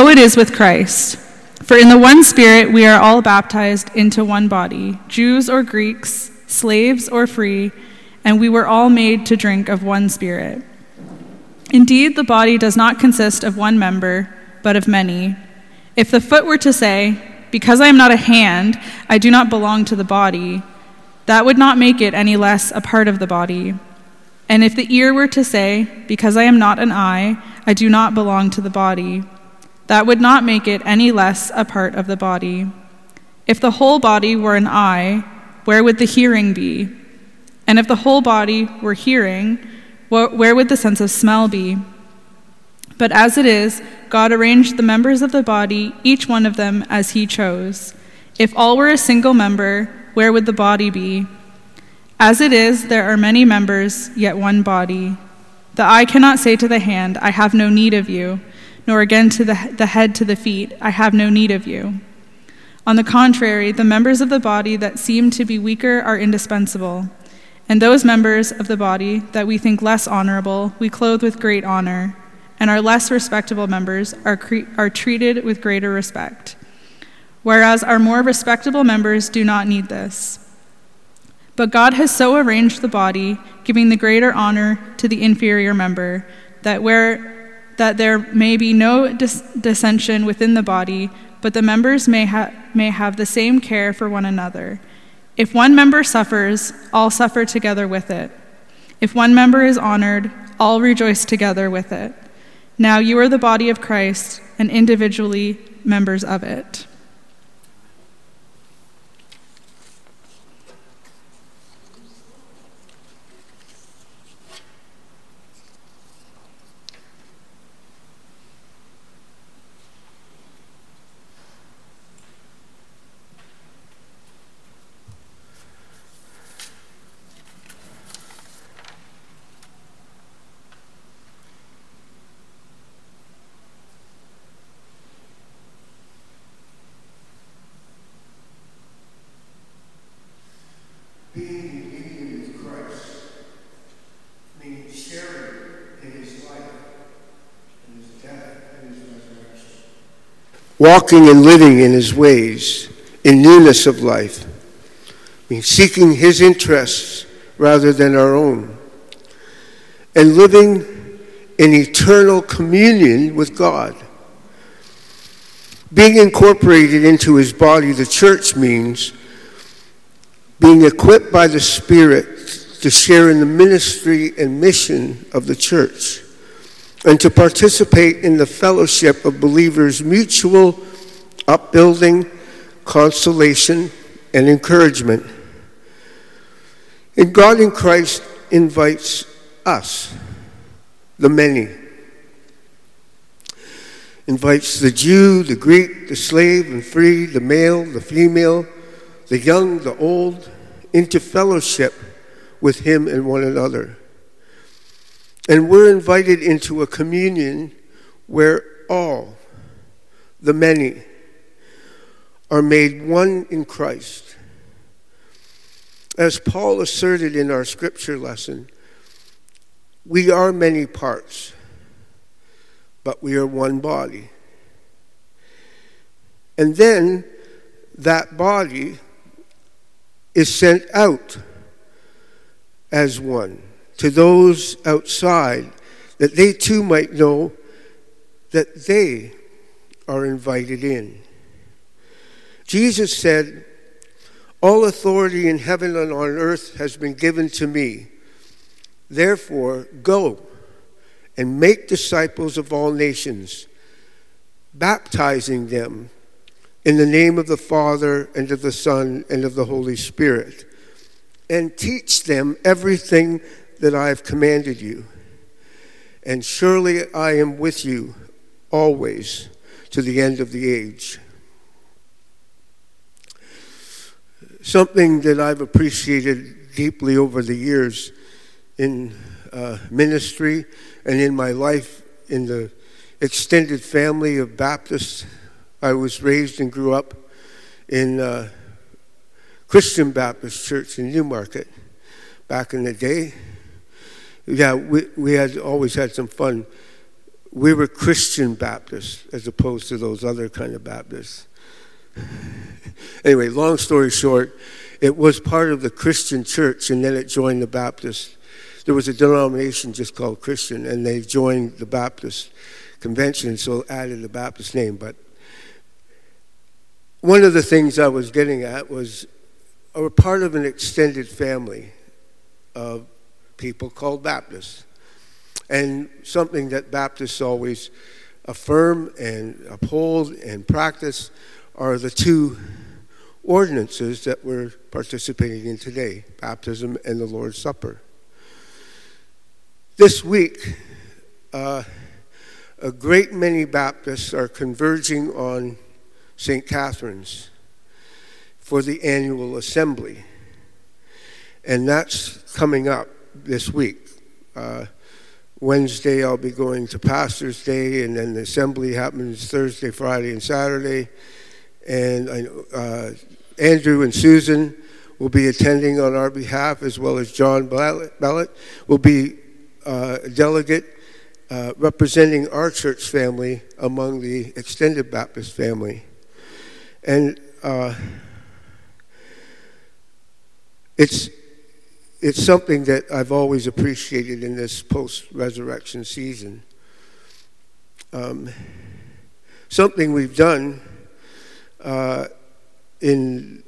it is with Christ. For in the one Spirit we are all baptized into one body, Jews or Greeks, slaves or free, and we were all made to drink of one Spirit. Indeed, the body does not consist of one member, but of many. If the foot were to say, "Because I am not a hand, I do not belong to the body," that would not make it any less a part of the body. And if the ear were to say, "Because I am not an eye, I do not belong to the body," that would not make it any less a part of the body. If the whole body were an eye, where would the hearing be? And if the whole body were hearing, where would the sense of smell be? But as it is, God arranged the members of the body, each one of them as he chose. If all were a single member, where would the body be? As it is, there are many members, yet one body. The eye cannot say to the hand, "I have no need of you," nor again to the head to the feet, "I have no need of you." On the contrary, the members of the body that seem to be weaker are indispensable, and those members of the body that we think less honorable we clothe with great honor, and our less respectable members are treated with greater respect, whereas our more respectable members do not need this. But God has so arranged the body, giving the greater honor to the inferior member, that there may be no dissension within the body, but the members may have the same care for one another. If one member suffers, all suffer together with it. If one member is honored, all rejoice together with it. Now you are the body of Christ, and individually members of it. Being in union with Christ means sharing in his life, in his death, and his resurrection. Walking and living in his ways, in newness of life, means seeking his interests rather than our own, and living in eternal communion with God. Being incorporated into his body, the church, means being equipped by the Spirit to share in the ministry and mission of the church, and to participate in the fellowship of believers' mutual upbuilding, consolation, and encouragement. And God in Christ invites us, the many, invites the Jew, the Greek, the slave and free, the male, the female, the young, the old, into fellowship with him and one another. And we're invited into a communion where all, the many, are made one in Christ. As Paul asserted in our scripture lesson, we are many parts, but we are one body. And then that body is sent out as one to those outside, that they too might know that they are invited in. Jesus said, "All authority in heaven and on earth has been given to me. Therefore, go and make disciples of all nations, baptizing them in the name of the Father, and of the Son, and of the Holy Spirit, and teach them everything that I have commanded you. And surely I am with you always to the end of the age." Something that I've appreciated deeply over the years in ministry and in my life in the extended family of Baptists. I was raised and grew up in Christian Baptist Church in Newmarket back in the day. Yeah, we had always had some fun we were Christian Baptists as opposed to those other kind of Baptists. Anyway, long story short, it was part of the Christian church, and then it joined the Baptist. There was a denomination just called Christian, and they joined the Baptist convention, so added the Baptist name. But one of the things I was getting at was we're part of an extended family of people called Baptists. And something that Baptists always affirm and uphold and practice are the two ordinances that we're participating in today, baptism and the Lord's Supper. This week, a great many Baptists are converging on St. Catherine's for the annual assembly. And that's coming up this week. Wednesday, I'll be going to Pastor's Day, and then the assembly happens Thursday, Friday, and Saturday. And Andrew and Susan will be attending on our behalf, as well as John Ballett will be a delegate representing our church family among the extended Baptist family. And it's something that I've always appreciated in this post-resurrection season. Something we've done in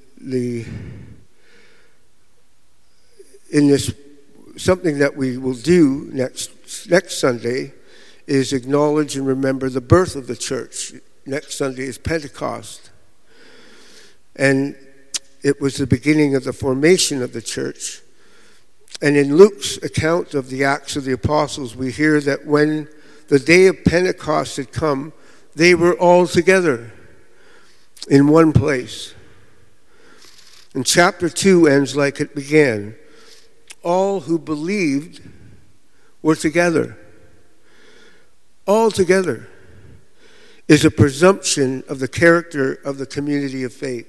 this, something that we will do next Sunday is acknowledge and remember the birth of the church. Next Sunday is Pentecost. And it was the beginning of the formation of the church. And in Luke's account of the Acts of the Apostles, we hear that when the day of Pentecost had come, they were all together in one place. And chapter 2 ends like it began. All who believed were together. All together is a presumption of the character of the community of faith.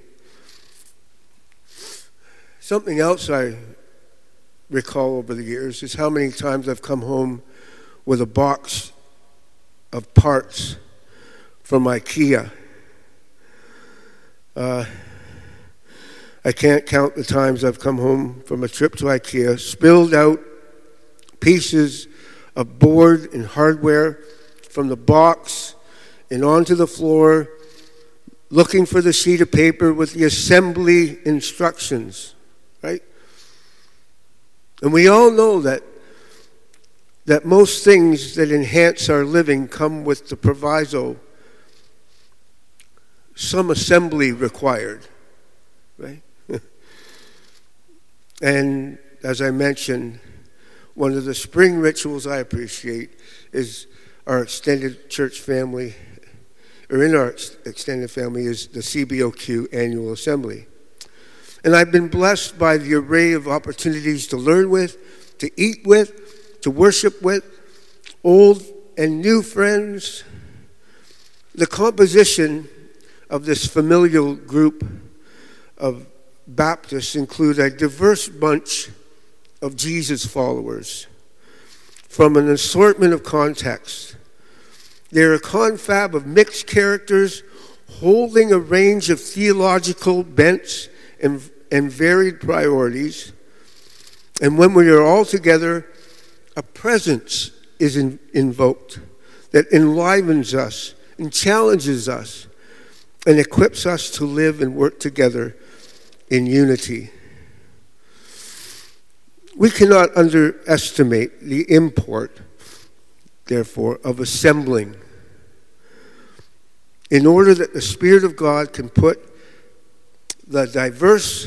Something else I recall over the years is how many times I've come home with a box of parts from IKEA. I can't count the times I've come home from a trip to IKEA, spilled out pieces of board and hardware from the box and onto the floor, looking for the sheet of paper with the assembly instructions, right? And we all know that most things that enhance our living come with the proviso, some assembly required, right? And as I mentioned, one of the spring rituals I appreciate is our extended church family, or in our extended family, is the CBOQ annual assembly. And I've been blessed by the array of opportunities to learn with, to eat with, to worship with, old and new friends. The composition of this familial group of Baptists include a diverse bunch of Jesus followers from an assortment of contexts. They're a confab of mixed characters holding a range of theological bents and varied priorities. And when we are all together, a presence is invoked that enlivens us and challenges us and equips us to live and work together in unity. We cannot underestimate the import, therefore, of assembling in order that the Spirit of God can put the diverse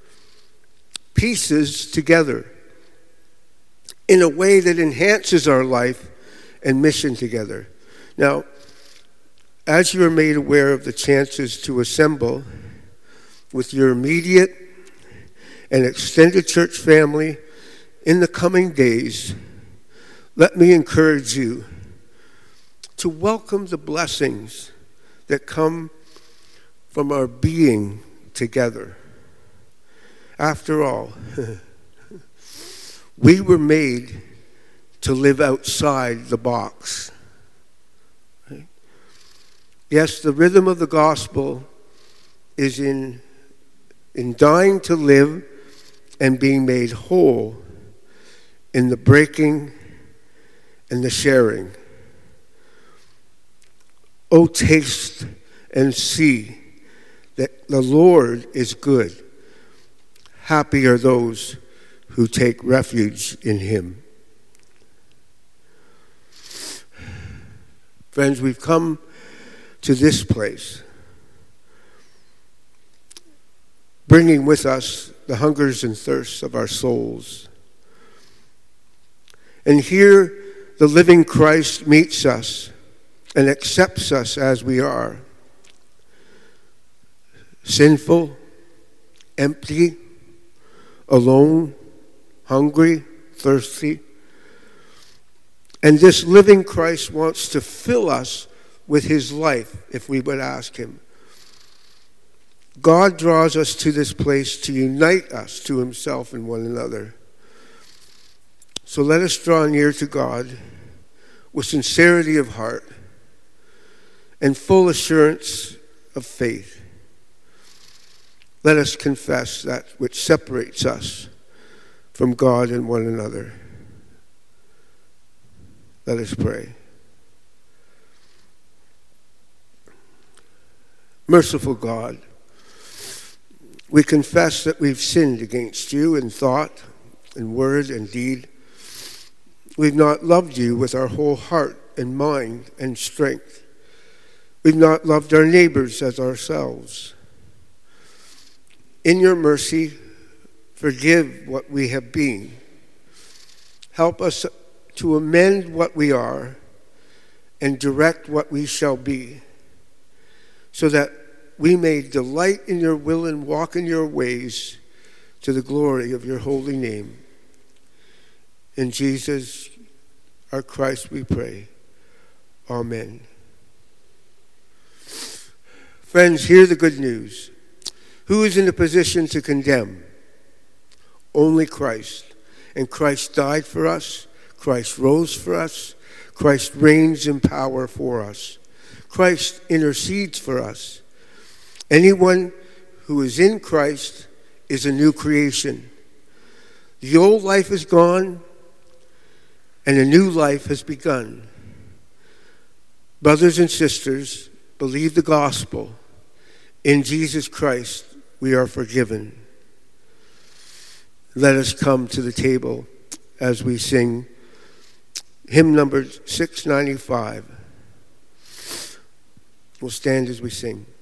pieces together in a way that enhances our life and mission together. Now, as you are made aware of the chances to assemble with your immediate and extended church family in the coming days, let me encourage you to welcome the blessings that come from our being together. After all, we were made to live outside the box. Yes, the rhythm of the gospel is in dying to live and being made whole in the breaking and the sharing. Oh, taste and see that the Lord is good. Happy are those who take refuge in him. Friends, we've come to this place, bringing with us the hungers and thirsts of our souls. And here the living Christ meets us and accepts us as we are. Sinful, empty, alone, hungry, thirsty. And this living Christ wants to fill us with his life if we would ask him. God draws us to this place to unite us to himself and one another. So let us draw near to God with sincerity of heart and full assurance of faith. Let us confess that which separates us from God and one another. Let us pray. Merciful God, we confess that we've sinned against you in thought, in word, and deed. We've not loved you with our whole heart and mind and strength. We've not loved our neighbors as ourselves. In your mercy, forgive what we have been. Help us to amend what we are and direct what we shall be, so that we may delight in your will and walk in your ways to the glory of your holy name. In Jesus, our Christ, we pray. Amen. Friends, hear the good news. Who is in a position to condemn? Only Christ. And Christ died for us. Christ rose for us. Christ reigns in power for us. Christ intercedes for us. Anyone who is in Christ is a new creation. The old life is gone, and a new life has begun. Brothers and sisters, believe the gospel. In Jesus Christ, we are forgiven. Let us come to the table as we sing hymn number 695. We'll stand as we sing.